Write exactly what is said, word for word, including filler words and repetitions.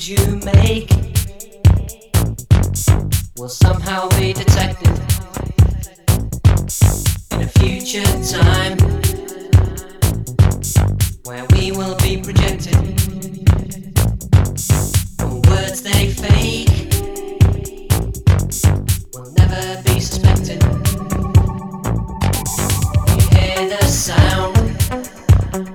words you make will somehow be detected in a future time where we will be projected. For words they fake will never be suspected.